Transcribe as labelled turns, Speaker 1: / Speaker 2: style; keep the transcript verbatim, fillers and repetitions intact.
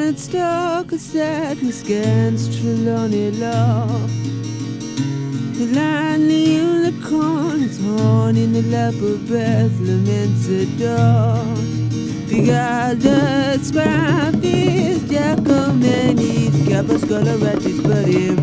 Speaker 1: and stalk a sadness against Trelawney Law. The lonely unicorn is horn in the lap of Bethlehem and Sedor. Regardless, scrap these Giacomenis, Capos Coloratis, but him